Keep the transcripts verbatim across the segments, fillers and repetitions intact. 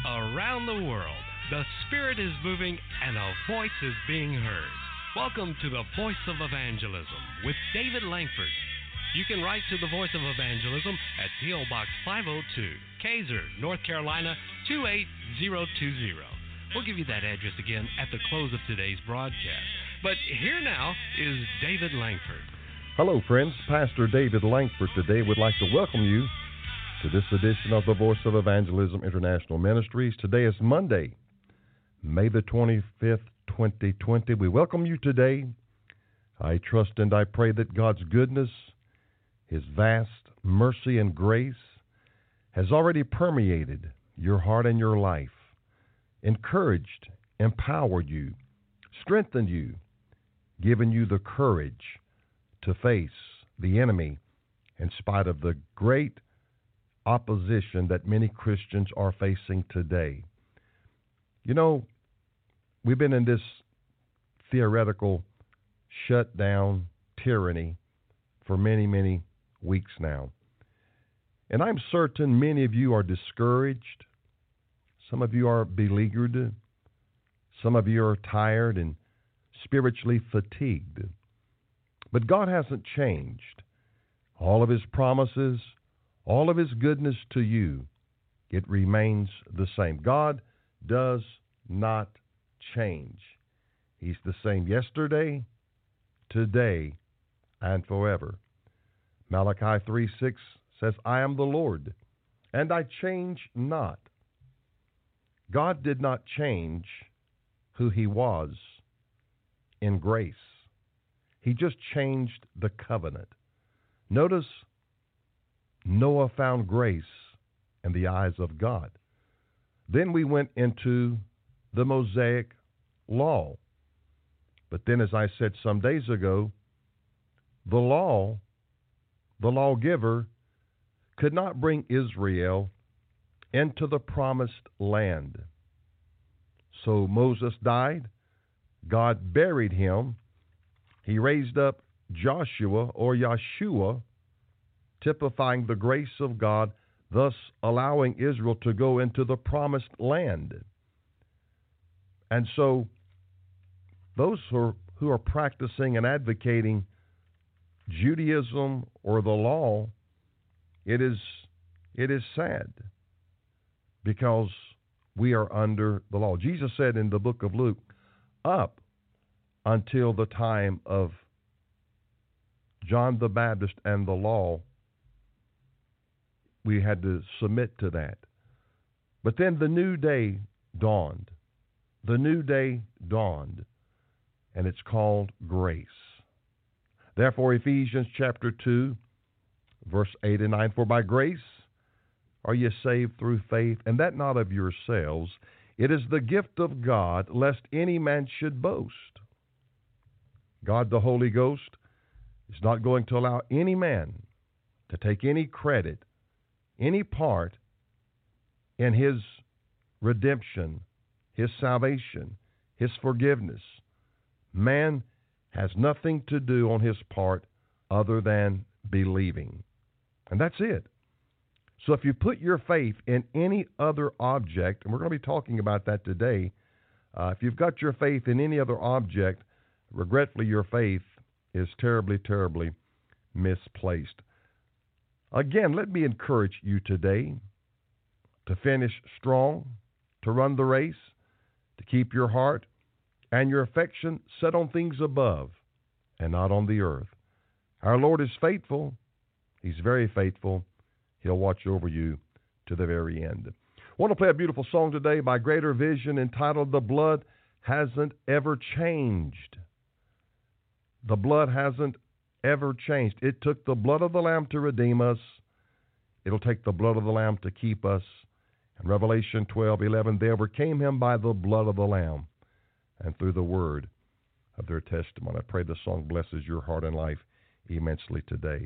Around the world, the Spirit is moving and a voice is being heard. Welcome to the Voice of Evangelism with David Langford. You can write to the Voice of Evangelism at P O. Box five oh two, Kaiser, North Carolina two eight zero two zero. We'll give you that address again at the close of today's broadcast. But here now is David Langford. Hello, friends. Pastor David Langford today would like to welcome you to this edition of the Voice of Evangelism International Ministries. Today is Monday, May the twenty-fifth, twenty twenty. We welcome you today. I trust and I pray that God's goodness, His vast mercy and grace has already permeated your heart and your life, encouraged, empowered you, strengthened you, given you the courage to face the enemy in spite of the great opposition that many Christians are facing today. You know, we've been in this theoretical shutdown tyranny for many, many weeks now. And I'm certain many of you are discouraged. Some of you are beleaguered. Some of you are tired and spiritually fatigued. But God hasn't changed. All of His promises, all of His goodness to you, it remains the same. God does not change. He's the same yesterday, today, and forever. Malachi three six says, I am the Lord, and I change not. God did not change who He was in grace. He just changed the covenant. Notice, Noah found grace in the eyes of God. Then we went into the Mosaic law. But then, as I said some days ago, the law, the lawgiver, could not bring Israel into the promised land. So Moses died. God buried him. He raised up Joshua or Yeshua, typifying the grace of God, thus allowing Israel to go into the promised land. And so those who are, who are practicing and advocating Judaism or the law, it is it is sad because we are under the law. Jesus said in the book of Luke, up until the time of John the Baptist and the law, we had to submit to that. But then the new day dawned. The new day dawned, and it's called grace. Therefore, Ephesians chapter two, verse eight and nine, for by grace are ye saved through faith, and that not of yourselves. It is the gift of God, lest any man should boast. God the Holy Ghost is not going to allow any man to take any credit, any part in His redemption, His salvation, His forgiveness. Man has nothing to do on his part other than believing. And that's it. So if you put your faith in any other object, and we're going to be talking about that today, uh, if you've got your faith in any other object, regretfully, your faith is terribly, terribly misplaced. Again, let me encourage you today to finish strong, to run the race, to keep your heart and your affection set on things above and not on the earth. Our Lord is faithful. He's very faithful. He'll watch over you to the very end. I want to play a beautiful song today by Greater Vision entitled, The Blood Hasn't Ever Changed. The blood hasn't ever changed. It took the blood of the Lamb to redeem us. It'll take the blood of the Lamb to keep us. In Revelation twelve eleven, they overcame Him by the blood of the Lamb and through the word of their testimony. I pray the song blesses your heart and life immensely today.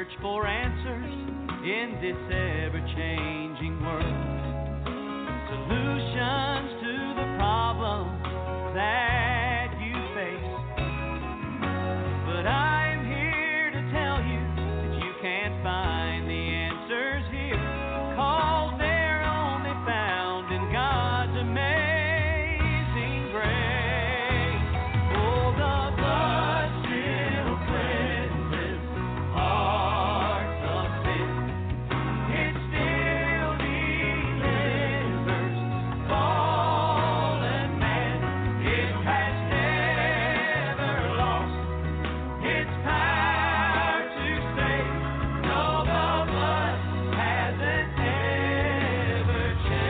search for answers in this ever-changing world. Solutions to the problems that you face. But I am here to tell you that you can't find the answers here, 'cause they're only found in God's amazing grace. Oh, the blood still cleanses hearts of sin. It still delivers fallen man. It has never lost its power to save. No, the blood hasn't ever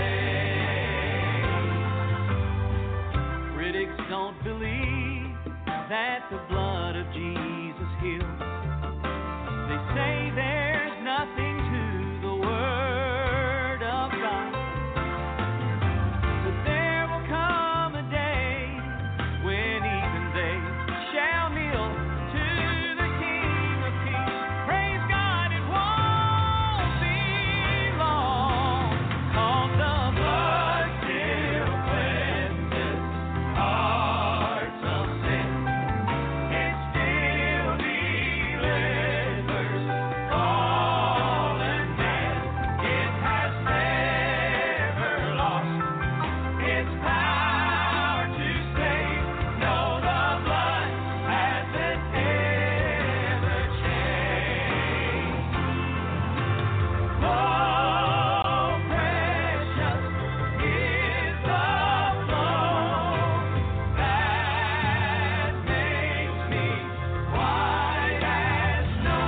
changed. Critics don't believe that the blood of Jesus heals. They say there's nothing to the Word of God. But there will come a day when even they shall kneel to the King of Kings. Praise God, it won't be long, 'cause the blood still cleanses hearts of sin. It still delivers fallen man. It has never lost its power to save. No, the blood hasn't ever changed. Oh, precious is the flow that makes me white as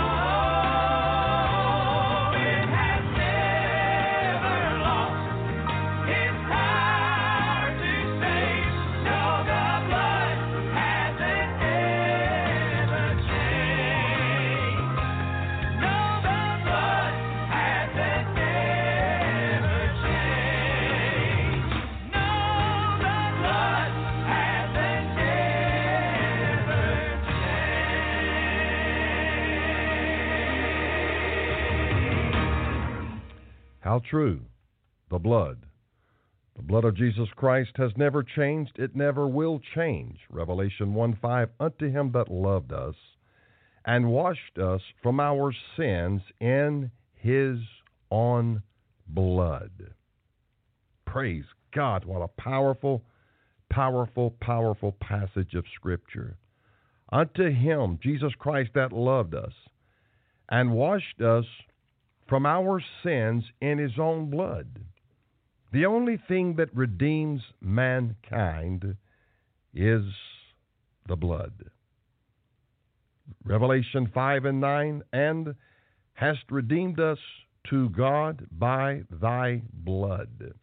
snow. It has never lost its power to save. No, the blood hasn't ever changed. No, the blood hasn't ever changed. No, the blood hasn't ever changed. How true. The blood. The blood of Jesus Christ has never changed. It never will change. Revelation one five, unto him that loved us and washed us from our sins in his own blood. Praise God. What a powerful, powerful, powerful passage of Scripture. Unto him, Jesus Christ, that loved us and washed us from our sins in his own blood. The only thing that redeems mankind is the blood. Revelation five and nine, and hast redeemed us to God by thy blood.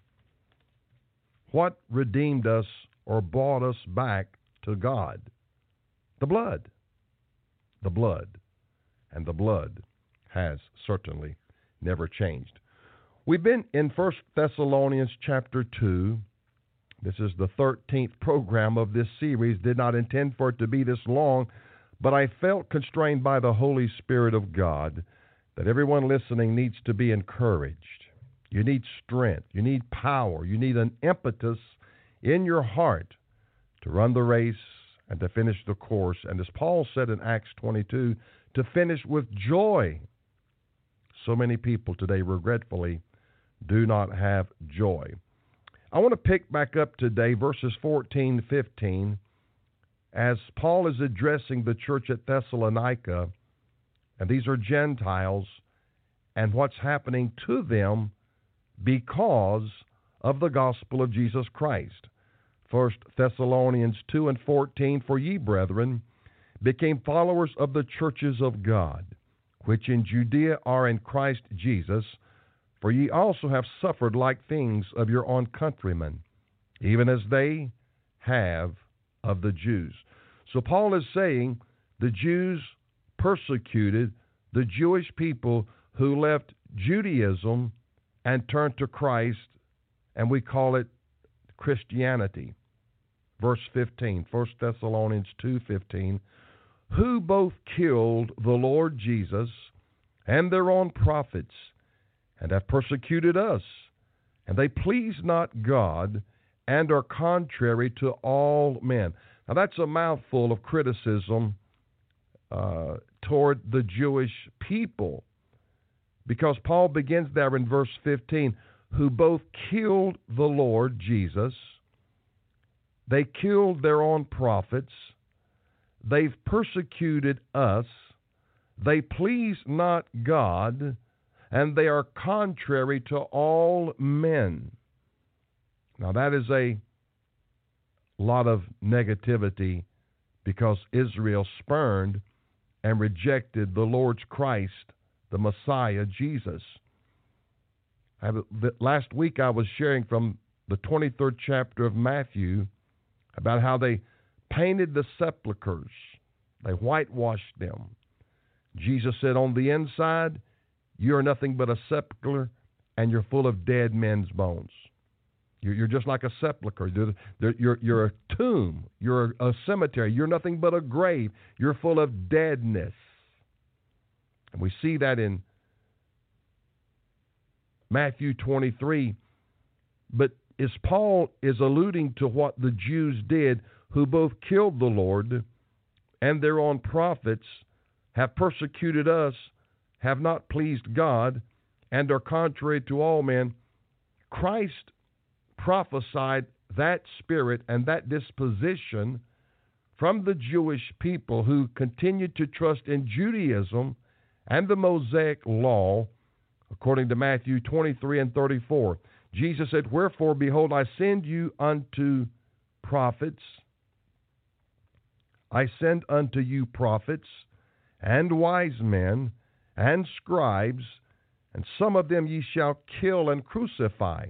What redeemed us or brought us back to God? The blood. The blood. And the blood has certainly never changed. We've been in First Thessalonians chapter two. This is the thirteenth program of this series. Did not intend for it to be this long, but I felt constrained by the Holy Spirit of God that everyone listening needs to be encouraged. You need strength. You need power. You need an impetus in your heart to run the race and to finish the course. And as Paul said in Acts twenty-two, to finish with joy. So many people today, regretfully, do not have joy. I want to pick back up today verses fourteen, fifteen, as Paul is addressing the church at Thessalonica, and these are Gentiles, and what's happening to them because of the gospel of Jesus Christ. First Thessalonians two and fourteen, for ye, brethren, became followers of the churches of God, which in Judea are in Christ Jesus, for ye also have suffered like things of your own countrymen, even as they have of the Jews. So Paul is saying the Jews persecuted the Jewish people who left Judaism and turned to Christ, and we call it Christianity. Verse fifteen, First Thessalonians two fifteen, who both killed the Lord Jesus and their own prophets, and have persecuted us. And they please not God, and are contrary to all men. Now that's a mouthful of criticism uh, toward the Jewish people, because Paul begins there in verse fifteen, who both killed the Lord Jesus, they killed their own prophets, they've persecuted us, they please not God, and they are contrary to all men. Now that is a lot of negativity, because Israel spurned and rejected the Lord's Christ, the Messiah, Jesus. I, last week I was sharing from the twenty-third chapter of Matthew about how they painted the sepulchres. They whitewashed them. Jesus said, on the inside, you are nothing but a sepulchre, and you're full of dead men's bones. You're, you're just like a sepulchre. You're, you're, you're a tomb. You're a cemetery. You're nothing but a grave. You're full of deadness. And we see that in Matthew twenty-three. But as Paul is alluding to what the Jews did, who both killed the Lord and their own prophets, have persecuted us, have not pleased God, and are contrary to all men, Christ prophesied that spirit and that disposition from the Jewish people who continued to trust in Judaism and the Mosaic law, according to Matthew twenty-three and thirty-four. Jesus said, wherefore, behold, I send you unto prophets. I send unto you prophets and wise men and scribes, and some of them ye shall kill and crucify.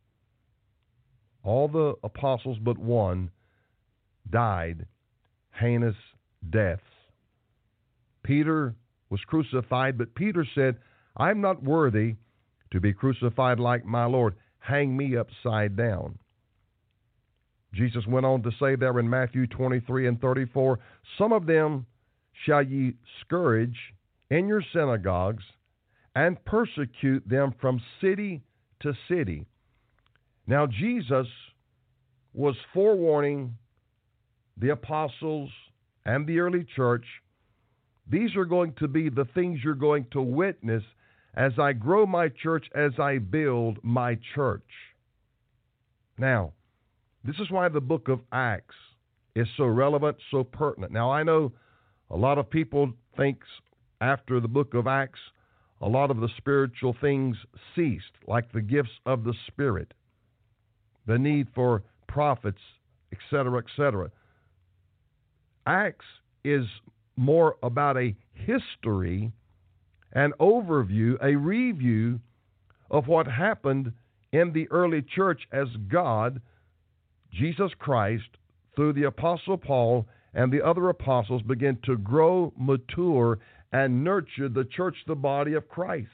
All the apostles but one died heinous deaths. Peter was crucified, but Peter said, I'm not worthy to be crucified like my Lord. Hang me upside down. Jesus went on to say there in Matthew twenty-three and thirty-four, some of them shall ye scourge in your synagogues, and persecute them from city to city. Now Jesus was forewarning the apostles and the early church, these are going to be the things you're going to witness as I grow my church, as I build my church. Now, this is why the book of Acts is so relevant, so pertinent. Now, I know a lot of people think after the book of Acts, a lot of the spiritual things ceased, like the gifts of the Spirit, the need for prophets, et cetera, et cetera. Acts is more about a history, an overview, a review of what happened in the early church as God, Jesus Christ, through the Apostle Paul and the other apostles, began to grow, mature, and nurture the church, the body of Christ.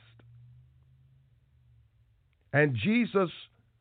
And Jesus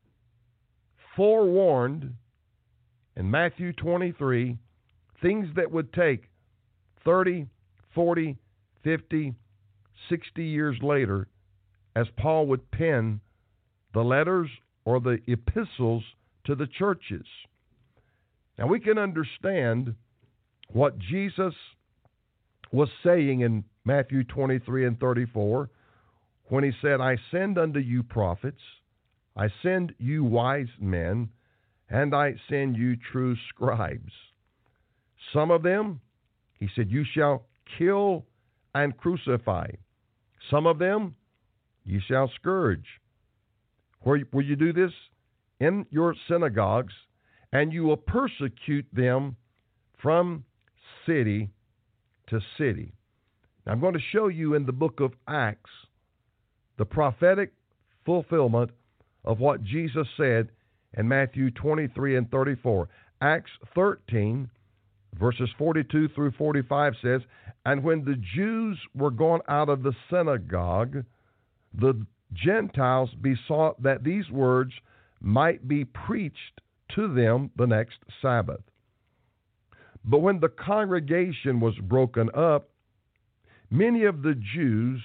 forewarned in Matthew twenty-three things that would take thirty, forty, fifty, sixty years later, as Paul would pen the letters or the epistles to the churches. Now we can understand what Jesus was saying in Matthew twenty-three and thirty-four when he said, I send unto you prophets, I send you wise men, and I send you true scribes. Some of them, he said, you shall kill and crucify. Some of them you shall scourge. Where will you do this? In your synagogues, and you will persecute them from city to city. Now, I'm going to show you in the book of Acts the prophetic fulfillment of what Jesus said in Matthew twenty-three and thirty-four. Acts thirteen, verses forty-two through forty-five says, and when the Jews were gone out of the synagogue, the Gentiles besought that these words might be preached to them the next Sabbath. But when the congregation was broken up, many of the Jews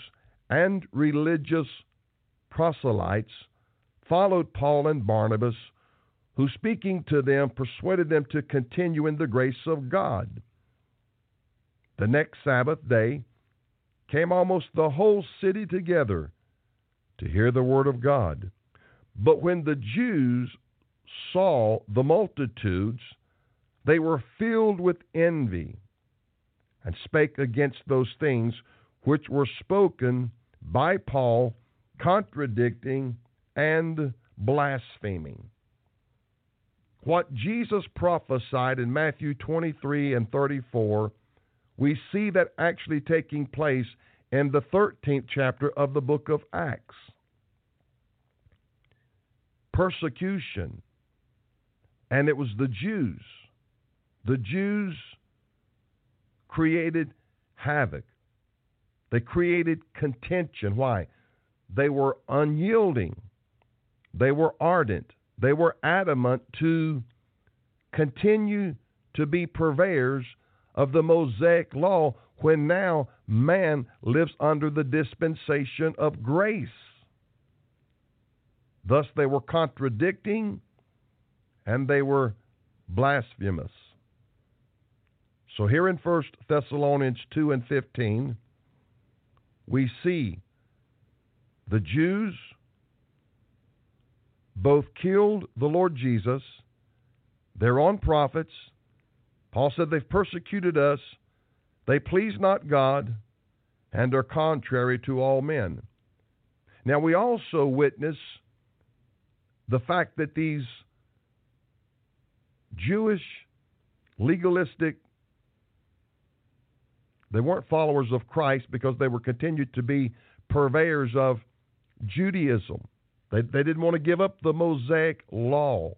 and religious proselytes followed Paul and Barnabas, who, speaking to them, persuaded them to continue in the grace of God. The next Sabbath day came almost the whole city together to hear the word of God. But when the Jews saw the multitudes, they were filled with envy and spake against those things which were spoken by Paul, contradicting and blaspheming. What Jesus prophesied in Matthew twenty-three and thirty-four, we see that actually taking place in the thirteenth chapter of the book of Acts. Persecution. And it was the Jews. The Jews created havoc. They created contention. Why? They were unyielding. They were ardent. They were adamant to continue to be purveyors of the Mosaic law when now man lives under the dispensation of grace. Thus they were contradicting and they were blasphemous. So here in First Thessalonians two and fifteen, we see the Jews both killed the Lord Jesus, their own prophets. Paul said they've persecuted us, they please not God, and are contrary to all men. Now we also witness the fact that these Jewish legalistic, they weren't followers of Christ because they were continued to be purveyors of Judaism. They, they didn't want to give up the Mosaic law.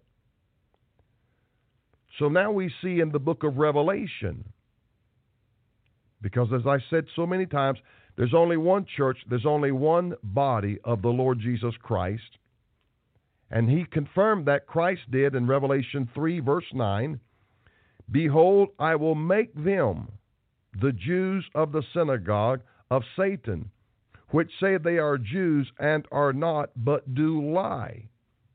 So now we see in the book of Revelation, because as I said so many times, there's only one church, there's only one body of the Lord Jesus Christ. And he confirmed that, Christ did in Revelation three, verse nine, "Behold, I will make them, the Jews of the synagogue of Satan, which say they are Jews and are not, but do lie."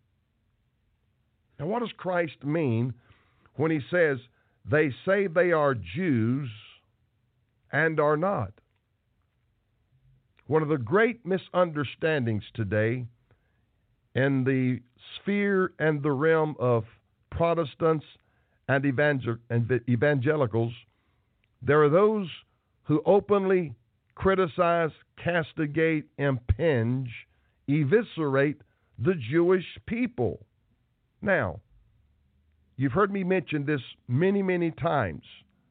Now what does Christ mean when he says they say they are Jews and are not? One of the great misunderstandings today in the sphere and the realm of Protestants and evangel- and evangelicals, there are those who openly criticize, castigate, impinge, eviscerate the Jewish people. Now, you've heard me mention this many, many times.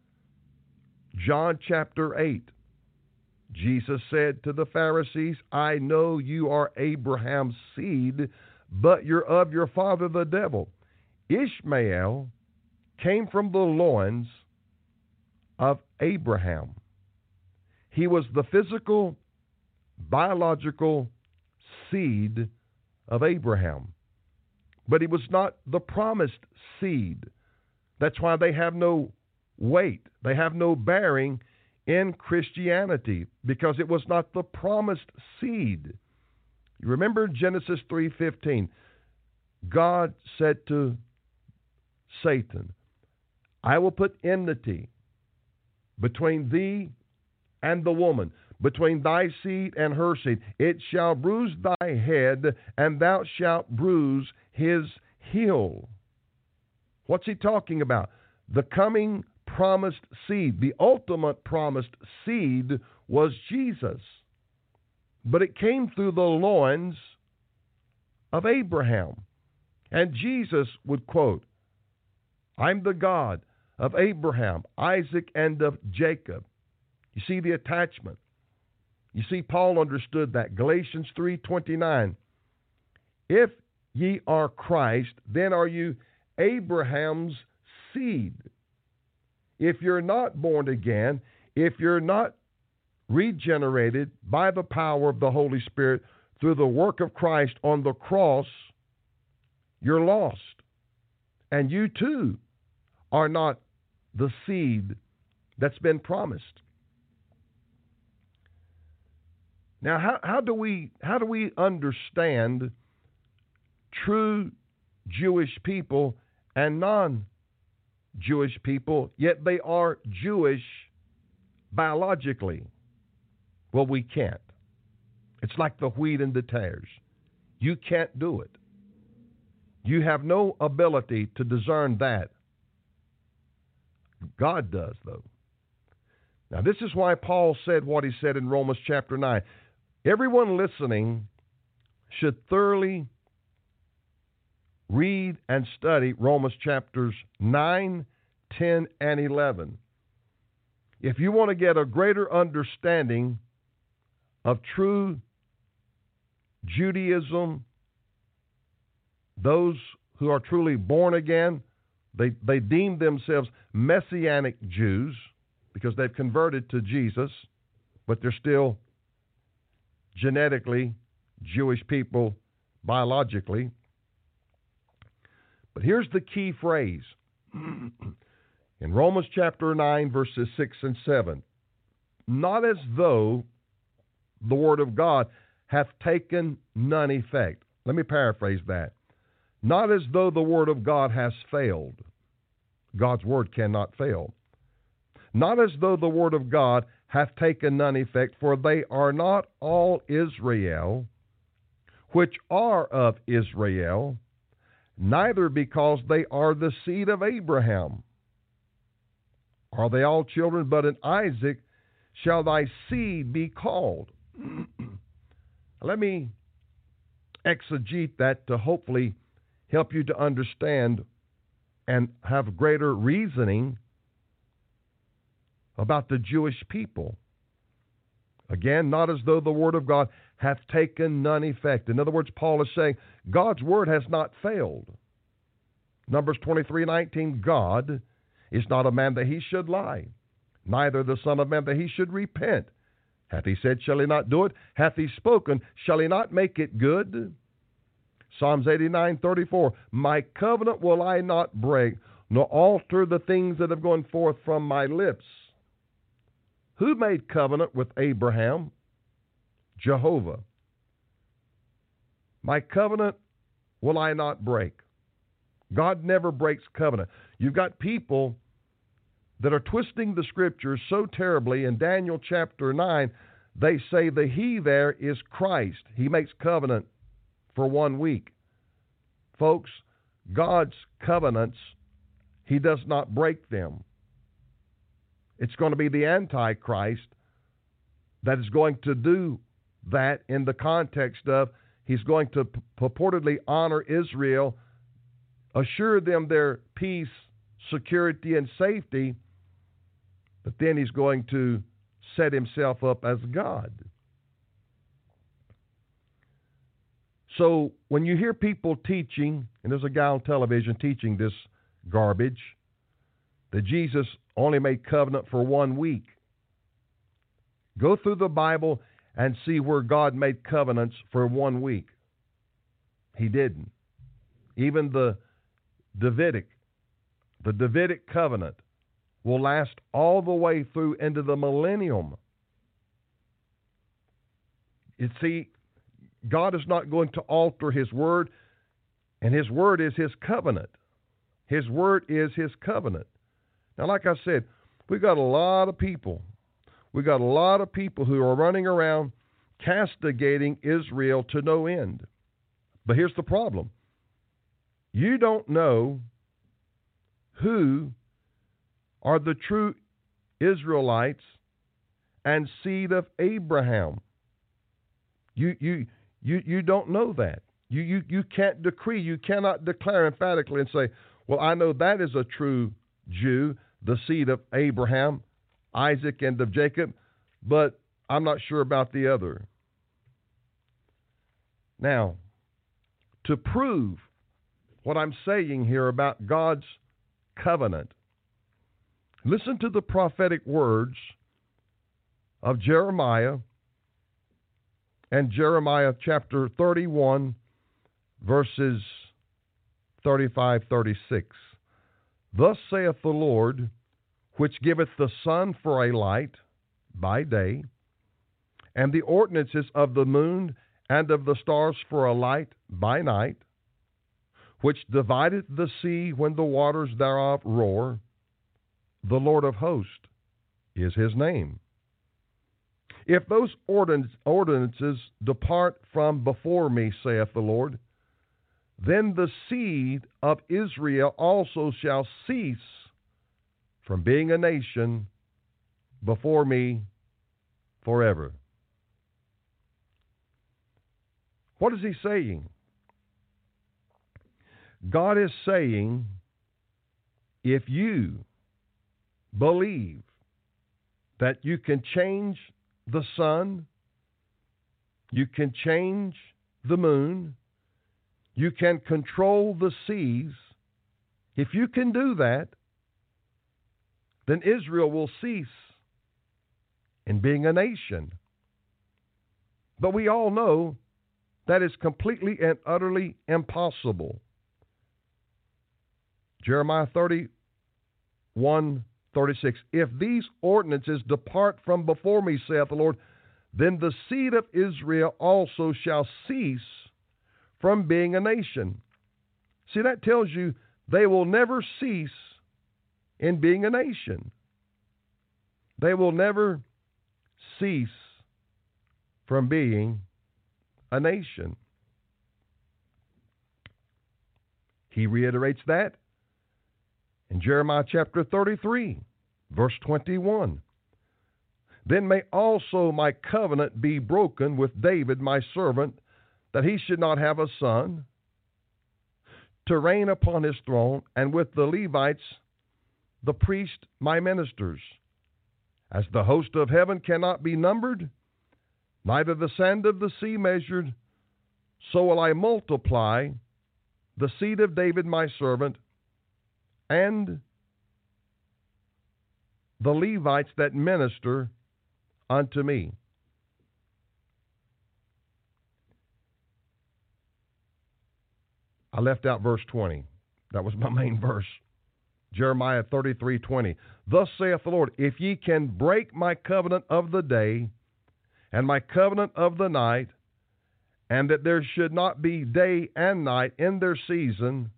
John chapter eight, Jesus said to the Pharisees, "I know you are Abraham's seed, but you're of your father the devil. Ishmael came from the loins of Abraham." He was the physical, biological seed of Abraham. But he was not the promised seed. That's why they have no weight. They have no bearing in Christianity, because it was not the promised seed. You remember Genesis three fifteen. God said to Satan, "I will put enmity between thee and the woman, between thy seed and her seed. It shall bruise thy head, and thou shalt bruise his heel." What's he talking about? The coming promised seed. The ultimate promised seed was Jesus. But it came through the loins of Abraham. And Jesus would quote, "I'm the God of Abraham, Isaac, and of Jacob." You see the attachment. You see, Paul understood that. Galatians three twenty-nine. "If ye are Christ, then are you Abraham's seed." If you're not born again, if you're not regenerated by the power of the Holy Spirit through the work of Christ on the cross, you're lost. And you too are not the seed that's been promised. Now, how, how do we how do we understand true Jewish people and non-Jewish people, yet they are Jewish biologically? Well, we can't. It's like the wheat and the tares. You can't do it. You have no ability to discern that. God does, though. Now, this is why Paul said what he said in Romans chapter nine. Everyone listening should thoroughly read and study Romans chapters nine, ten, and eleven. If you want to get a greater understanding of true Judaism, those who are truly born again, they, they deem themselves Messianic Jews because they've converted to Jesus, but they're still genetically Jewish people biologically. But here's the key phrase. In Romans chapter nine, verses six and seven, not as though the word of God hath taken none effect. Let me paraphrase that. Not as though the word of God has failed. God's word cannot fail. Not as though the word of God hath taken none effect, for they are not all Israel, which are of Israel, neither because they are the seed of Abraham. Are they all children? But in Isaac shall thy seed be called. Let me exegete that to hopefully help you to understand and have greater reasoning about the Jewish people. Again, not as though the word of God hath taken none effect. In other words, Paul is saying God's word has not failed. Numbers twenty-three nineteen, God is not a man that he should lie, neither the son of man that he should repent. Hath he said, shall he not do it? Hath he spoken, shall he not make it good? Psalms eighty-nine thirty-four, my covenant will I not break, nor alter the things that have gone forth from my lips. Who made covenant with Abraham? Jehovah. My covenant will I not break. God never breaks covenant. You've got people that are twisting the scriptures so terribly. In Daniel chapter nine, they say the he there is Christ. He makes covenant for one week. Folks, God's covenants, he does not break them. It's going to be the Antichrist that is going to do that in the context of he's going to purportedly honor Israel, assure them their peace, security, and safety, but then he's going to set himself up as God. So when you hear people teaching, and there's a guy on television teaching this garbage, that Jesus only made covenant for one week, go through the Bible and see where God made covenants for one week. He didn't. Even the Davidic, the Davidic covenant will last all the way through into the millennium. You see, God is not going to alter his word, and his word is his covenant. His word is his covenant. Now, like I said, we got a lot of people. We got a lot of people who are running around castigating Israel to no end. But here's the problem. You don't know who are the true Israelites and seed of Abraham. You you you you don't know that. You you you can't decree, you cannot declare emphatically and say, well, I know that is a true Jew, the seed of Abraham, Isaac, and of Jacob, but I'm not sure about the other. Now, to prove what I'm saying here about God's covenant, listen to the prophetic words of Jeremiah and Jeremiah chapter thirty-one, verses thirty-five, thirty-six. Thus saith the Lord, which giveth the sun for a light by day, and the ordinances of the moon and of the stars for a light by night, which divideth the sea when the waters thereof roar. The Lord of hosts is his name. If those ordinances depart from before me, saith the Lord, then the seed of Israel also shall cease from being a nation before me forever. What is he saying? God is saying, if you believe that you can change the sun, you can change the moon, you can control the seas, if you can do that, then Israel will cease in being a nation. But we all know that is completely and utterly impossible. Jeremiah thirty-one, thirty-six. If these ordinances depart from before me, saith the Lord, then the seed of Israel also shall cease from being a nation. See, that tells you they will never cease in being a nation. They will never cease from being a nation. He reiterates that in Jeremiah chapter thirty-three, verse twenty-one. Then may also my covenant be broken with David my servant, that he should not have a son to reign upon his throne, and with the Levites, the priest, my ministers. As the host of heaven cannot be numbered, neither the sand of the sea measured, so will I multiply the seed of David my servant, and the Levites that minister unto me. I left out verse twenty. That was my main verse. Jeremiah thirty-three, twenty. Thus saith the Lord, if ye can break my covenant of the day and my covenant of the night, and that there should not be day and night in their season,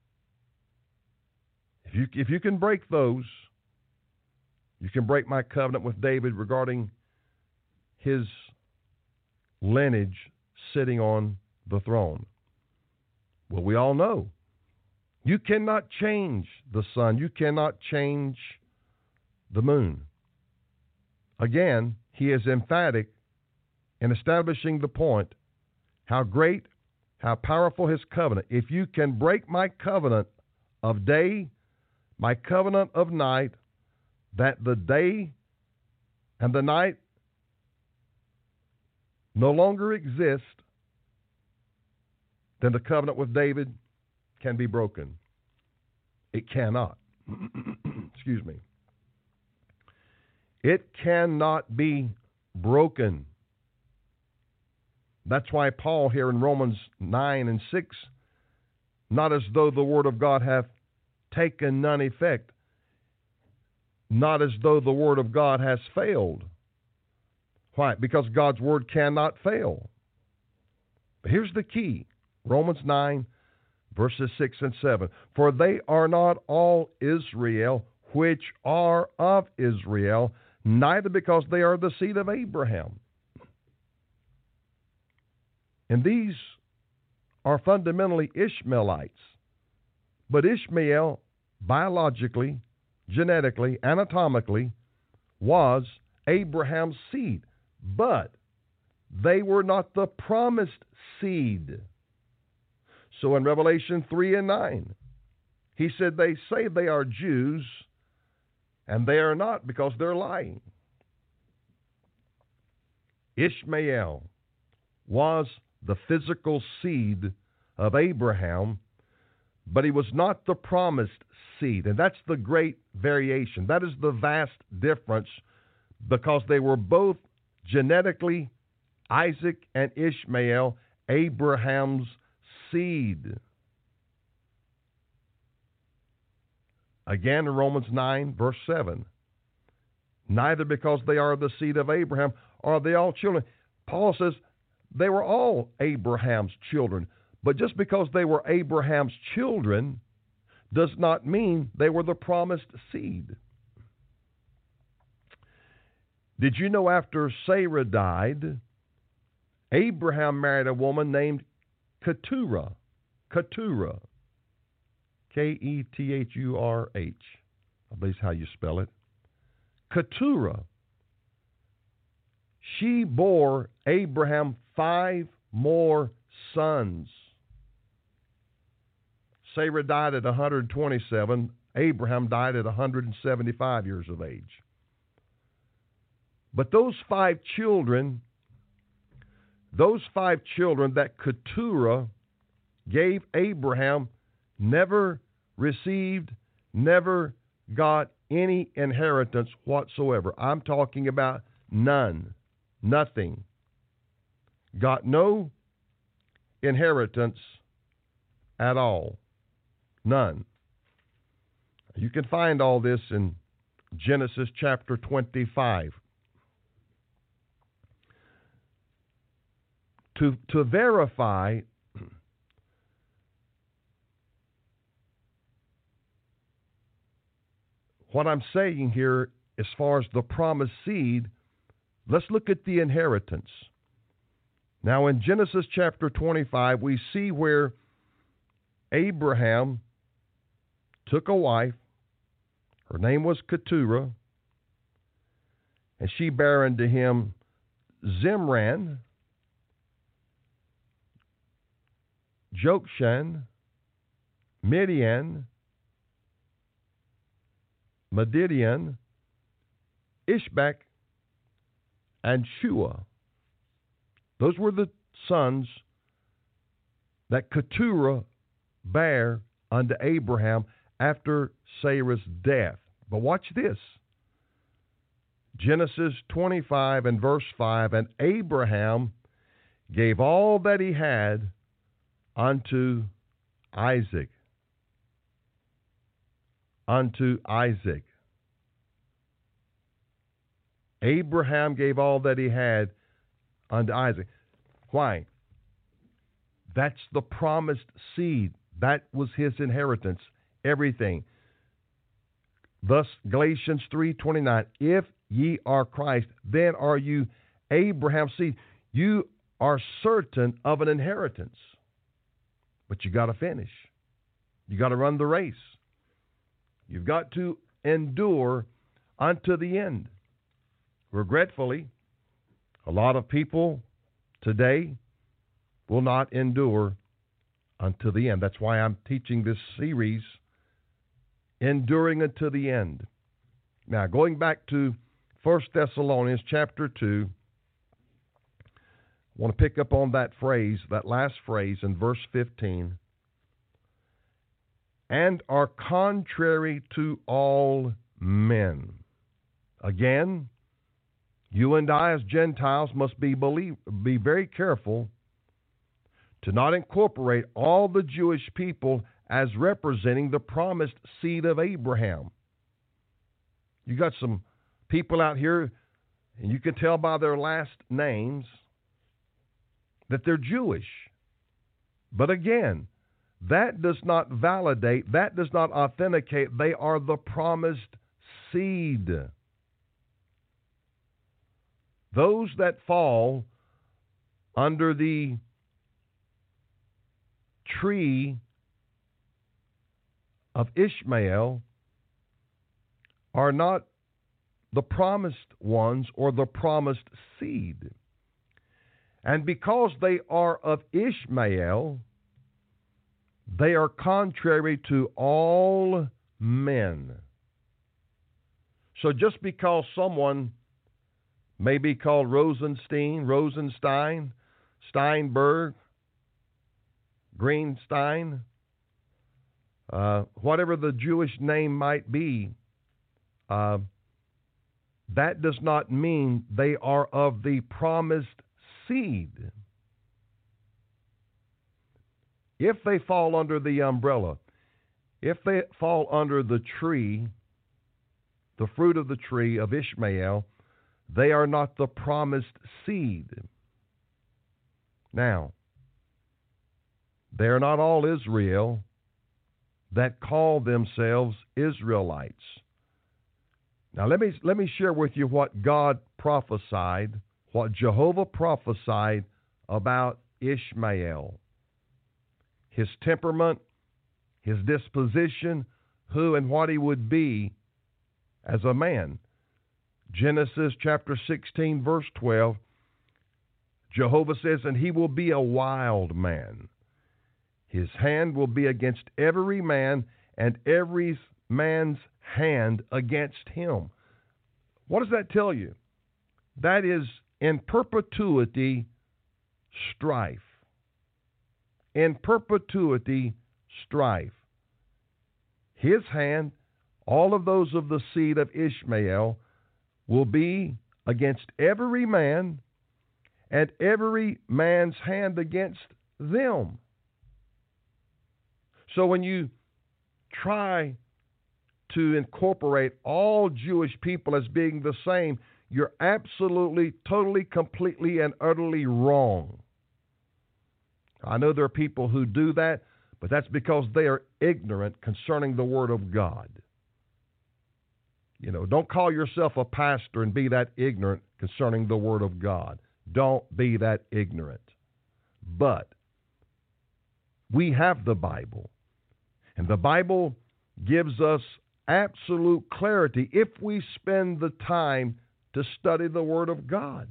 if you, if you can break those, you can break my covenant with David regarding his lineage sitting on the throne. Well, we all know you cannot change the sun. You cannot change the moon. Again, he is emphatic in establishing the point how great, how powerful his covenant. If you can break my covenant of day, my covenant of night, that the day and the night no longer exist, then the covenant with David can be broken. It cannot. Excuse me. It cannot be broken. That's why Paul here in Romans nine and six, not as though the word of God hath taken none effect, not as though the word of God has failed. Why? Because God's word cannot fail. But here's the key. Romans nine, verses six and seven. For they are not all Israel which are of Israel, neither because they are the seed of Abraham. And these are fundamentally Ishmaelites. But Ishmael, biologically, genetically, anatomically, was Abraham's seed. But they were not the promised seed. So in Revelation three and nine, he said, they say they are Jews, and they are not, because they're lying. Ishmael was the physical seed of Abraham, but he was not the promised seed. And that's the great variation. That is the vast difference, because they were both genetically, Isaac and Ishmael, Abraham's seed. Again in Romans nine, verse seven. Neither because they are the seed of Abraham Are they all children? Paul says they were all Abraham's children. But just because they were Abraham's children does not mean they were the promised seed. Did you know after Sarah died, Abraham married a woman named Keturah? Keturah. K E T H U R H. I believe that's how you spell it. Keturah. She bore Abraham five more sons. Sarah died at one hundred twenty-seven. Abraham died at one hundred seventy-five years of age. But those five children, those five children that Keturah gave Abraham never received, never got any inheritance whatsoever. I'm talking about none, nothing. Got no inheritance at all. None. You can find all this in Genesis chapter twenty-five. To, to verify what I'm saying here as far as the promised seed, let's look at the inheritance. Now in Genesis chapter twenty-five, we see where Abraham took a wife. Her name was Keturah, and she bare unto him Zimran, Jokshan, Midian, Medidian, Ishbak, and Shua. Those were the sons that Keturah bare unto Abraham after Sarah's death. But watch this. Genesis twenty-five and verse five, and Abraham gave all that he had unto Isaac. Unto Isaac. Abraham gave all that he had unto Isaac. Why? That's the promised seed. That was his inheritance. Everything. Thus, Galatians three twenty-nine, if ye are Christ, then are you Abraham's seed. You are certain of an inheritance. But you got to finish. You got to run the race. You've got to endure unto the end. Regretfully, a lot of people today will not endure unto the end. That's why I'm teaching this series, Enduring Unto the End. Now, going back to First Thessalonians chapter two, I want to pick up on that phrase, that last phrase in verse fifteen. And are contrary to all men. Again, you and I as Gentiles must be believe, be very careful to not incorporate all the Jewish people as representing the promised seed of Abraham. You got some people out here, and you can tell by their last names that they're Jewish. But again, that does not validate, that does not authenticate they are the promised seed. Those that fall under the tree of Ishmael are not the promised ones or the promised seed. And because they are of Ishmael, they are contrary to all men. So just because someone may be called Rosenstein, Rosenstein, Steinberg, Greenstein, uh, whatever the Jewish name might be, uh, that does not mean they are of the promised seed. If they fall under the umbrella, if they fall under the tree, the fruit of the tree of Ishmael, they are not the promised seed. Now, they are not all Israel that call themselves Israelites. Now, let me, let me share with you what God prophesied, what Jehovah prophesied about Ishmael. His temperament, his disposition, who and what he would be as a man. Genesis chapter sixteen, verse twelve, Jehovah says, and he will be a wild man. His hand will be against every man, and every man's hand against him. What does that tell you? That is in perpetuity strife. In perpetuity strife. His hand, all of those of the seed of Ishmael, will be against every man, and every man's hand against them. So when you try to incorporate all Jewish people as being the same, you're absolutely, totally, completely, and utterly wrong. I know there are people who do that, but that's because they are ignorant concerning the Word of God. You know, don't call yourself a pastor and be that ignorant concerning the Word of God. Don't be that ignorant. But we have the Bible, and the Bible gives us absolute clarity if we spend the time to study the Word of God.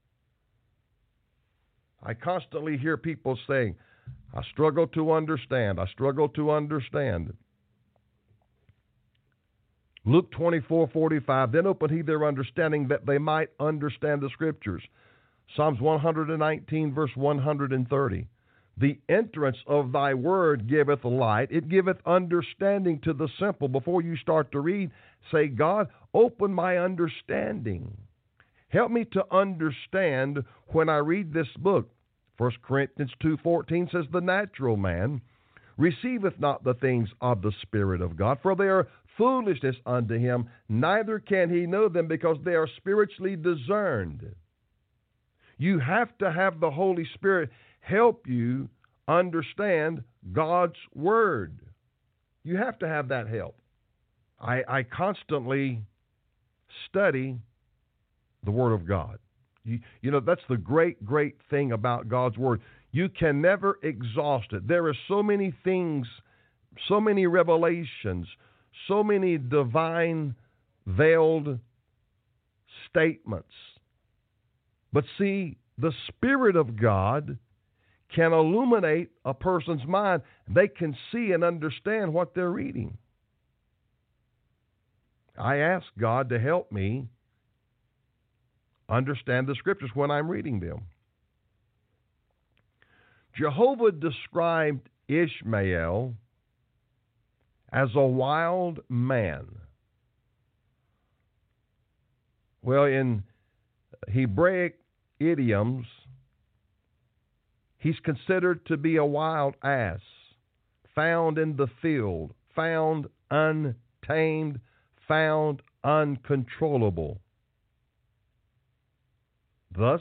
I constantly hear people saying, I struggle to understand, I struggle to understand. Luke twenty-four forty-five, then opened he their understanding that they might understand the Scriptures. Psalms one nineteen, verse one thirty. The entrance of thy word giveth light, it giveth understanding to the simple. Before you start to read, say, God, open my understanding. Help me to understand when I read this book. First Corinthians two fourteen says, the natural man receiveth not the things of the Spirit of God, for they are foolishness unto him, neither can he know them, because they are spiritually discerned. You have to have the Holy Spirit help you understand God's Word. You have to have that help. I, I constantly study the Word of God. You, you know, that's the great, great thing about God's Word. You can never exhaust it. There are so many things, so many revelations, so many divine veiled statements. But see, the Spirit of God can illuminate a person's mind. They can see and understand what they're reading. I ask God to help me understand the Scriptures when I'm reading them. Jehovah described Ishmael as a wild man. Well, in Hebraic idioms, he's considered to be a wild ass, found in the field, found untamed, found uncontrollable. Thus,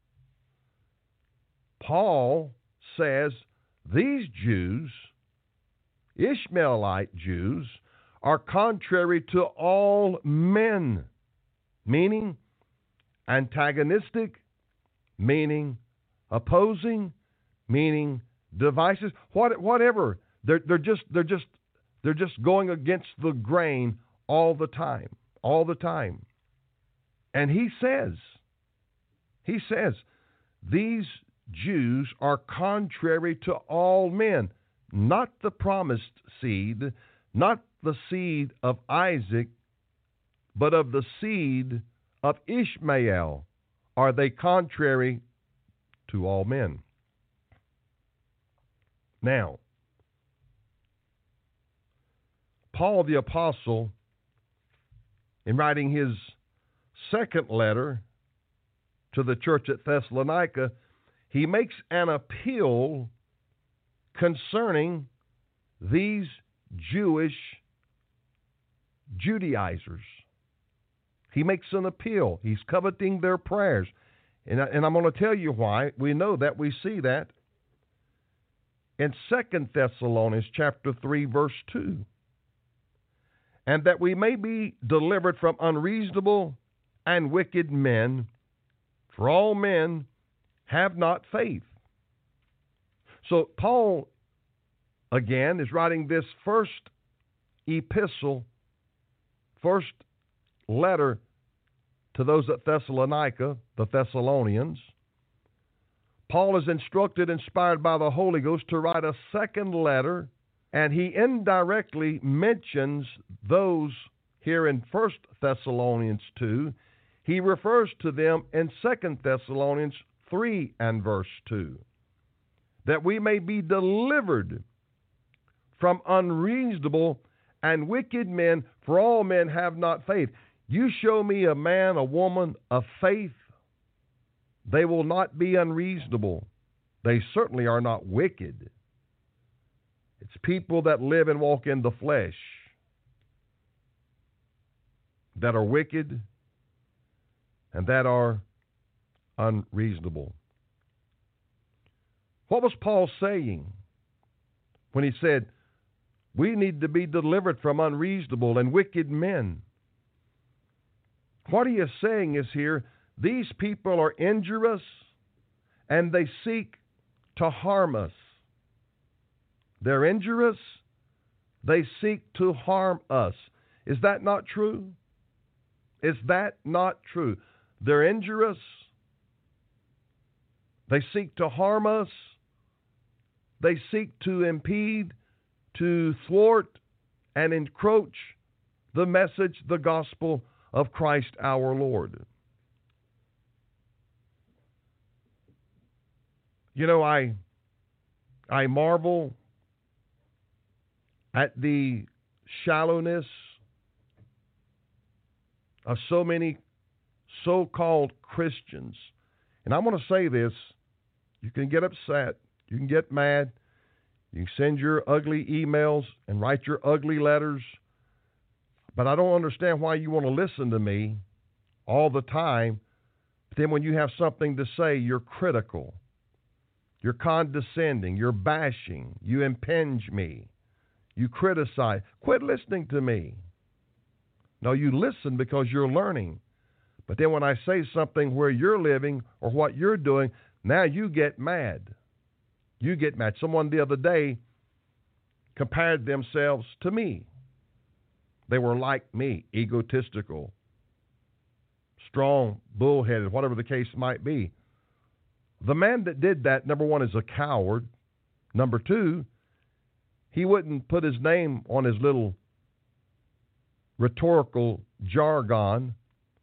Paul says these Jews, Ishmaelite Jews, are contrary to all men, meaning antagonistic, meaning opposing, meaning divisive, what, whatever. They're, they're just they're just they're just going against the grain all the time, all the time. And he says, he says, these Jews are contrary to all men, not the promised seed, not the seed of Isaac, but of the seed of Ishmael are they contrary to all men. Now, Paul the Apostle, in writing his second letter to the church at Thessalonica, he makes an appeal concerning these Jewish Judaizers. He makes an appeal. He's coveting their prayers. And, I, and I'm going to tell you why. We know that. We see that in Second Thessalonians chapter three, verse two. And that we may be delivered from unreasonable and wicked men, for all men have not faith. So Paul, again, is writing this first epistle, first letter to those at Thessalonica, the Thessalonians. Paul is instructed, inspired by the Holy Ghost, to write a second letter, and he indirectly mentions those here in First Thessalonians two. He refers to them in Second Thessalonians three and verse two, that we may be delivered from unreasonable and wicked men, for all men have not faith. You show me a man, a woman of faith, they will not be unreasonable. They certainly are not wicked. It's people that live and walk in the flesh that are wicked and that are unreasonable. What was Paul saying when he said, we need to be delivered from unreasonable and wicked men? What he is saying is here, these people are injurious and they seek to harm us. They're injurious, they seek to harm us. Is that not true? Is that not true? They're injurious, they seek to harm us, they seek to impede, to thwart, and encroach the message, the gospel of Christ our Lord. You know, I I marvel at the shallowness of so many so-called Christians. And I'm going to say this, you can get upset, you can get mad, you can send your ugly emails and write your ugly letters, but I don't understand why you want to listen to me all the time. But then when you have something to say, you're critical, you're condescending, you're bashing, you impinge me, you criticize. Quit listening to me. No, you listen because you're learning. But then when I say something where you're living or what you're doing, now you get mad. You get mad. Someone the other day compared themselves to me. They were like me, egotistical, strong, bullheaded, whatever the case might be. The man that did that, number one, is a coward. Number two, he wouldn't put his name on his little rhetorical jargon,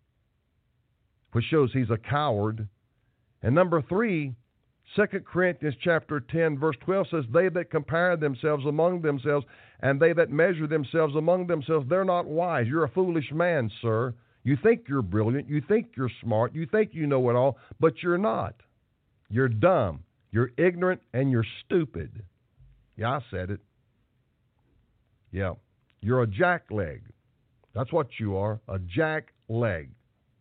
which shows he's a coward. And number three, Second Corinthians chapter ten, verse twelve says, they that compare themselves among themselves and they that measure themselves among themselves, they're not wise. You're a foolish man, sir. You think you're brilliant. You think you're smart. You think you know it all, but you're not. You're dumb. You're ignorant and you're stupid. Yeah, I said it. Yeah. You're a jackleg. That's what you are, a jackleg.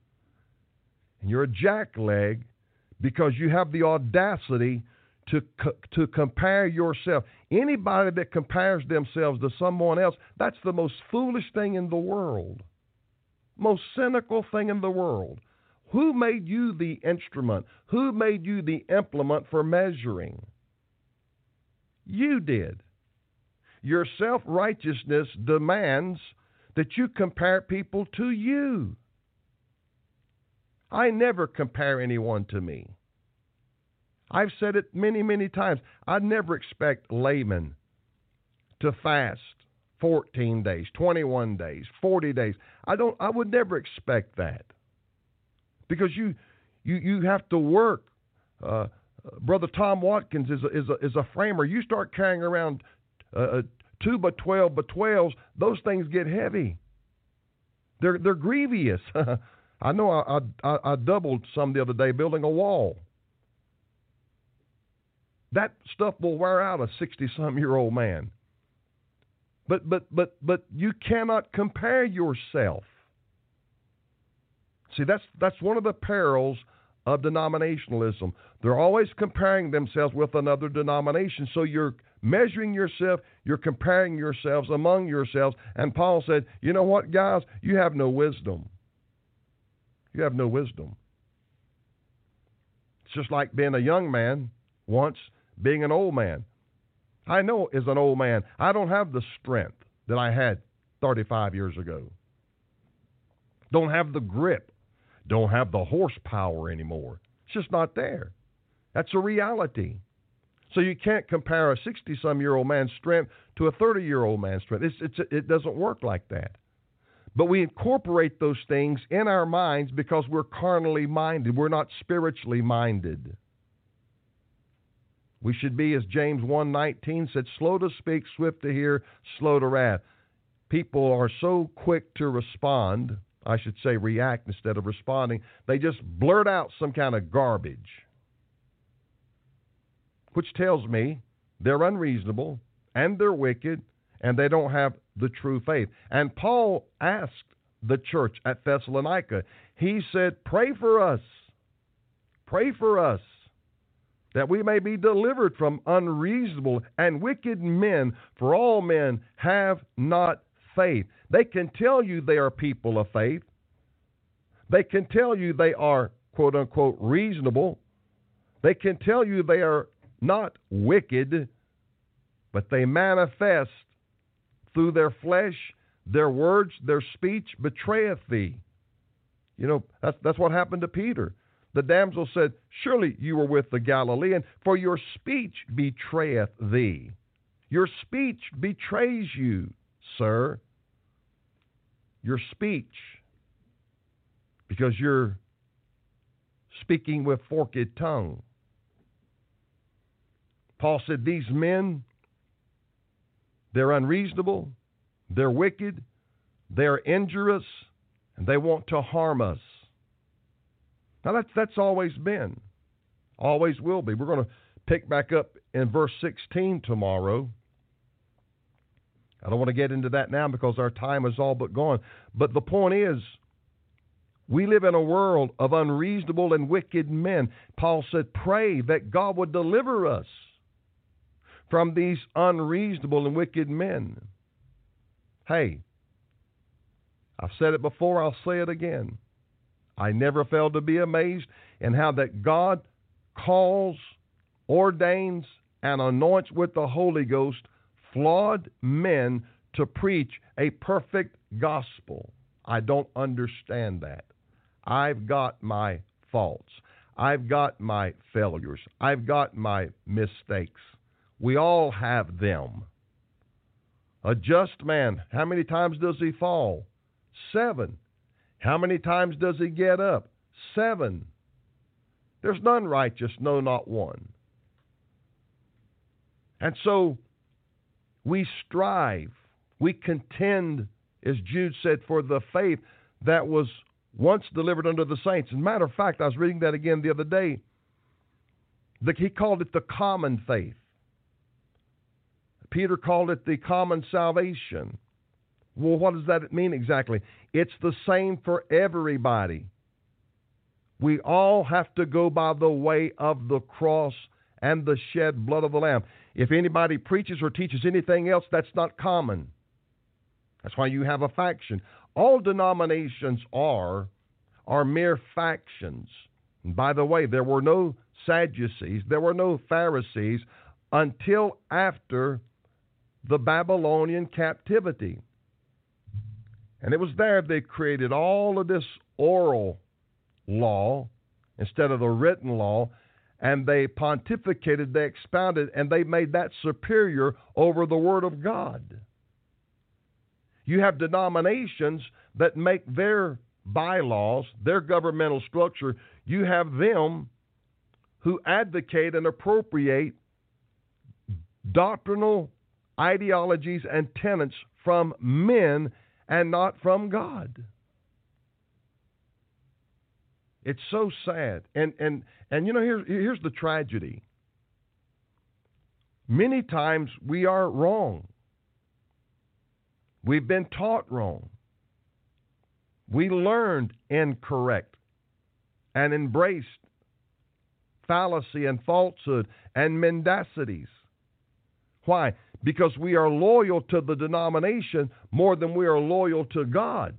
And you're a jackleg because you have the audacity to co- to compare yourself. Anybody that compares themselves to someone else, that's the most foolish thing in the world. Most cynical thing in the world. Who made you the instrument? Who made you the implement for measuring? You did. Your self-righteousness demands that you compare people to you. I never compare anyone to me. I've said it many, many times. I never expect laymen to fast fourteen days, twenty-one days, forty days. I don't. I would never expect that, because you, you, you have to work. Uh, Brother Tom Watkins is a, is a, is a framer. You start carrying around uh, two by twelve by twelves, those things get heavy. They're they're grievous. I know I, I I doubled some the other day building a wall. That stuff will wear out a sixty-some-year-old man. But but but but you cannot compare yourself. See, that's that's one of the perils of denominationalism. They're always comparing themselves with another denomination. So you're measuring yourself, you're comparing yourselves among yourselves. And Paul said, you know what, guys? You have no wisdom. You have no wisdom. It's just like being a young man once, being an old man. I know as an old man, I don't have the strength that I had thirty-five years ago. Don't have the grip. Don't have the horsepower anymore. It's just not there. That's a reality. So you can't compare a sixty-some-year-old man's strength to a thirty-year-old man's strength. It's, it's, it doesn't work like that. But we incorporate those things in our minds because we're carnally minded. We're not spiritually minded. We should be, as James one nineteen said, slow to speak, swift to hear, slow to wrath. People are so quick to respond, I should say react instead of responding. They just blurt out some kind of garbage, which tells me they're unreasonable and they're wicked and they don't have the true faith. And Paul asked the church at Thessalonica, he said, pray for us, pray for us, that we may be delivered from unreasonable and wicked men, for all men have not faith. They can tell you they are people of faith. They can tell you they are, quote unquote, reasonable. They can tell you they are not wicked, but they manifest through their flesh, their words, their speech betrayeth thee. You know, that's, that's what happened to Peter. The damsel said, surely you were with the Galilean, for your speech betrayeth thee. Your speech betrays you, sir. Your speech, because you're speaking with forked tongue. Paul said, these men, they're unreasonable, they're wicked, they're injurious, and they want to harm us. Now, that's, that's always been, always will be. We're going to pick back up in verse sixteen tomorrow. I don't want to get into that now because our time is all but gone. But the point is, we live in a world of unreasonable and wicked men. Paul said, pray that God would deliver us from these unreasonable and wicked men. Hey, I've said it before, I'll say it again. I never fail to be amazed in how that God calls, ordains, and anoints with the Holy Ghost flawed men to preach a perfect gospel. I don't understand that. I've got my faults. I've got my failures. I've got my mistakes. We all have them. A just man, how many times does he fall? Seven. How many times does he get up? Seven. There's none righteous, no, not one. And so we strive, we contend, as Jude said, for the faith that was once delivered unto the saints. As a matter of fact, I was reading that again the other day. The, he called it the common faith. Peter called it the common salvation. Well, what does that mean exactly? It's the same for everybody. We all have to go by the way of the cross and the shed blood of the Lamb. If anybody preaches or teaches anything else, that's not common. That's why you have a faction. All denominations are, are mere factions. And by the way, there were no Sadducees, there were no Pharisees until after the Babylonian captivity. And it was there they created all of this oral law instead of the written law, and they pontificated, they expounded, and they made that superior over the Word of God. You have denominations that make their bylaws, their governmental structure, you have them who advocate and appropriate doctrinal ideologies and tenets from men and not from God. It's so sad. And and and you know, here's here's the tragedy. Many times we are wrong. We've been taught wrong. We learned incorrect and embraced fallacy and falsehood and mendacities. Why? Because we are loyal to the denomination more than we are loyal to God.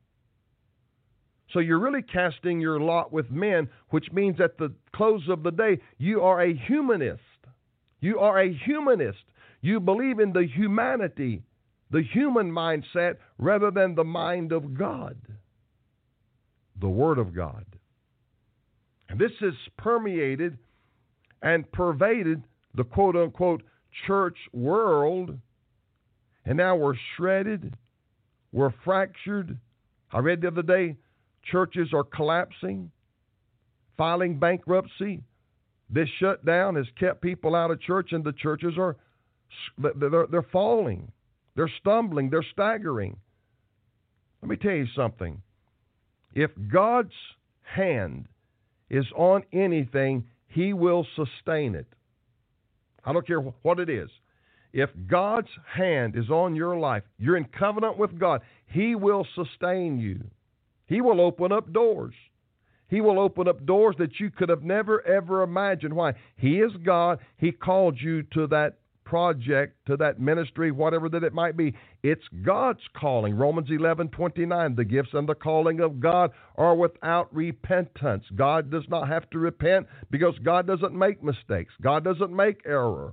So you're really casting your lot with men, which means at the close of the day, you are a humanist. You are a humanist. You believe in the humanity, the human mindset, rather than the mind of God, the Word of God. And this has permeated and pervaded the quote-unquote church world. And now we're shredded. We're fractured. I read the other day, churches are collapsing, filing bankruptcy. This shutdown has kept people out of church, and the churches are they're, they're falling. They're stumbling. They're staggering. Let me tell you something. If God's hand is on anything, He will sustain it. I don't care what it is. If God's hand is on your life, you're in covenant with God, He will sustain you. He will open up doors. He will open up doors that you could have never, ever imagined. Why? He is God. He called you to that project, to that ministry, whatever that it might be. It's God's calling. Romans eleven twenty-nine, the gifts and the calling of God are without repentance. God does not have to repent because God doesn't make mistakes. God doesn't make error.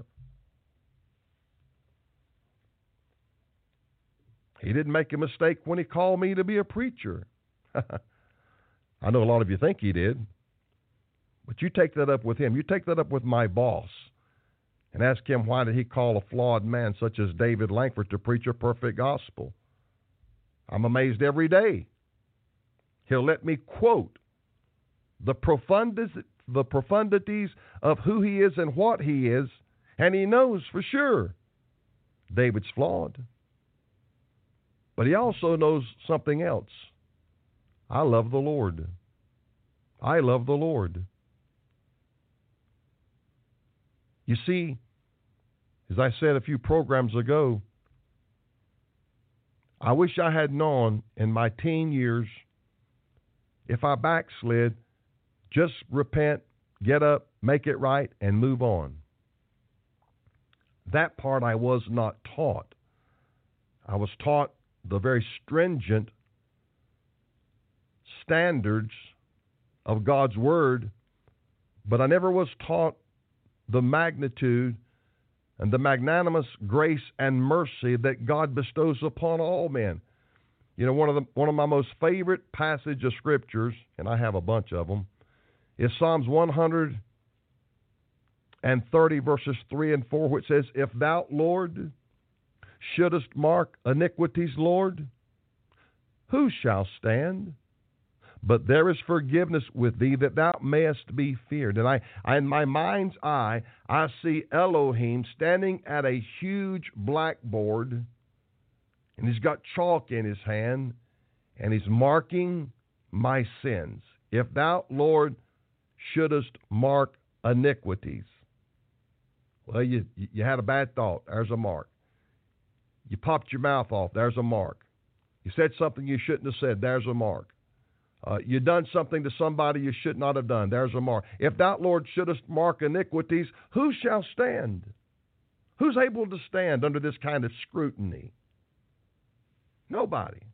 He didn't make a mistake when He called me to be a preacher. I know a lot of you think He did, but you take that up with Him. You take that up with my boss and ask him, why did He call a flawed man such as David Lankford to preach a perfect gospel? I'm amazed every day. He'll let me quote the profundities, the profundities of who He is and what He is, and He knows for sure David's flawed. But He also knows something else. I love the Lord. I love the Lord. You see, as I said a few programs ago, I wish I had known in my teen years, if I backslid, just repent, get up, make it right, and move on. That part I was not taught. I was taught the very stringent standards of God's Word, but I never was taught the magnitude and the magnanimous grace and mercy that God bestows upon all men. You know, one of the one of my most favorite passages of scriptures, and I have a bunch of them, is Psalms one hundred thirty, verses three and four, which says, "If thou, Lord, shouldest mark iniquities, Lord, who shall stand? But there is forgiveness with thee, that thou mayest be feared." And I, I, in my mind's eye, I see Elohim standing at a huge blackboard, and he's got chalk in his hand, and he's marking my sins. If thou, Lord, shouldest mark iniquities. Well, you, you had a bad thought. There's a mark. You popped your mouth off. There's a mark. You said something you shouldn't have said. There's a mark. Uh, you done something to somebody you should not have done. There's a mark. If thou, Lord, shouldest mark iniquities, who shall stand? Who's able to stand under this kind of scrutiny? Nobody.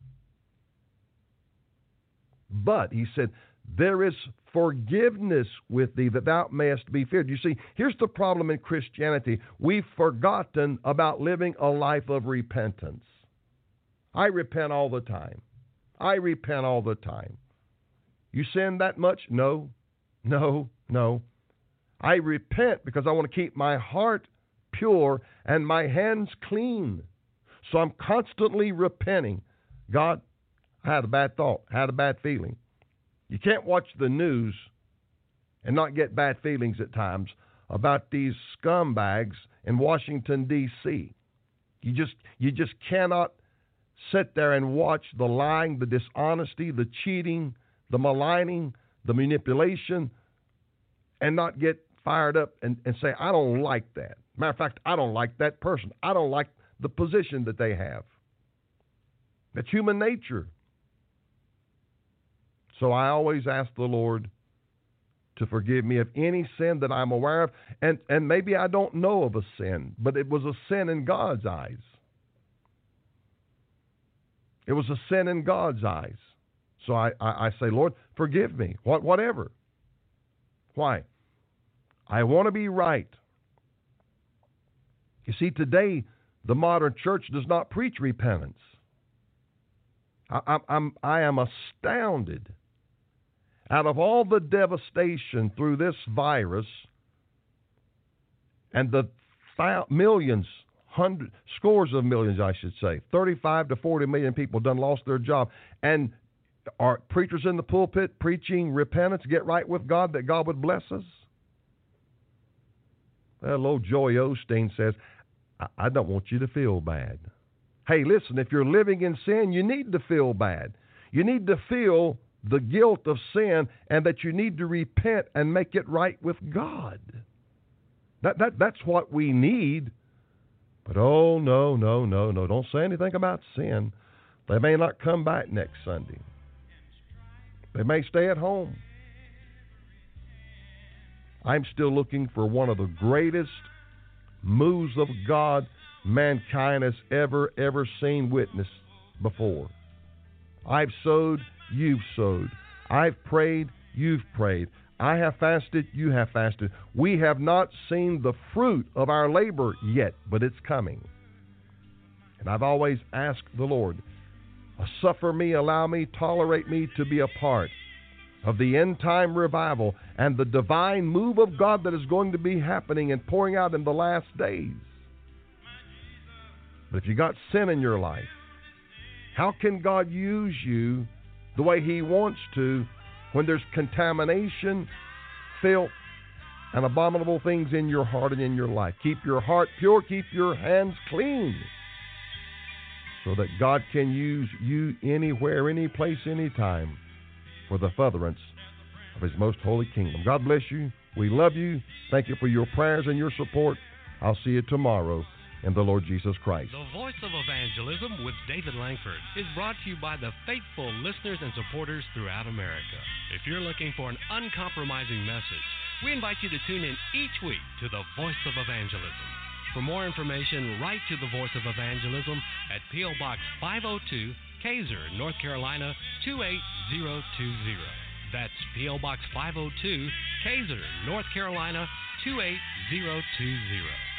But, he said, there is forgiveness with thee, that thou mayest be feared. You see, here's the problem in Christianity. We've forgotten about living a life of repentance. I repent all the time. I repent all the time. You sin that much? No, no, no. I repent because I want to keep my heart pure and my hands clean. So I'm constantly repenting. God, I had a bad thought, I had a bad feeling. You can't watch the news and not get bad feelings at times about these scumbags in Washington, D C You just, you just cannot sit there and watch the lying, the dishonesty, the cheating, the maligning, the manipulation, and not get fired up and, and say, I don't like that. Matter of fact, I don't like that person. I don't like the position that they have. That's human nature. So I always ask the Lord to forgive me of any sin that I'm aware of. And, and maybe I don't know of a sin, but it was a sin in God's eyes. It was a sin in God's eyes. So I, I, I say, Lord, forgive me, what, whatever. Why? I want to be right. You see, today, the modern church does not preach repentance. I, I, I'm, I am astounded. Out of all the devastation through this virus and the th- millions, hundreds, scores of millions, I should say, thirty-five to forty million people done lost their job, and are preachers in the pulpit preaching repentance, get right with God, that God would bless us? Well, old Joey Osteen says, I, I don't want you to feel bad. Hey, listen, if you're living in sin, you need to feel bad. You need to feel the guilt of sin, and that you need to repent and make it right with God. That, that, that's what we need. But oh, no, no, no, no. Don't say anything about sin. They may not come back next Sunday. They may stay at home. I'm still looking for one of the greatest moves of God mankind has ever, ever seen witnessed before. I've sowed, you've sowed. I've prayed, you've prayed. I have fasted, you have fasted. We have not seen the fruit of our labor yet, but it's coming. And I've always asked the Lord, suffer me, allow me, tolerate me to be a part of the end-time revival and the divine move of God that is going to be happening and pouring out in the last days. But if you got sin in your life, how can God use you the way He wants to when there's contamination, filth, and abominable things in your heart and in your life? Keep your heart pure, keep your hands clean, so that God can use you anywhere, any place, any time for the furtherance of His most holy kingdom. God bless you. We love you. Thank you for your prayers and your support. I'll see you tomorrow in the Lord Jesus Christ. The Voice of Evangelism with David Langford is brought to you by the faithful listeners and supporters throughout America. If you're looking for an uncompromising message, we invite you to tune in each week to the Voice of Evangelism. For more information, write to the Voice of Evangelism at P O Box five oh two, Kaiser, North Carolina two eight zero two zero. That's P O Box five oh two, Kaiser, North Carolina two eight zero two zero.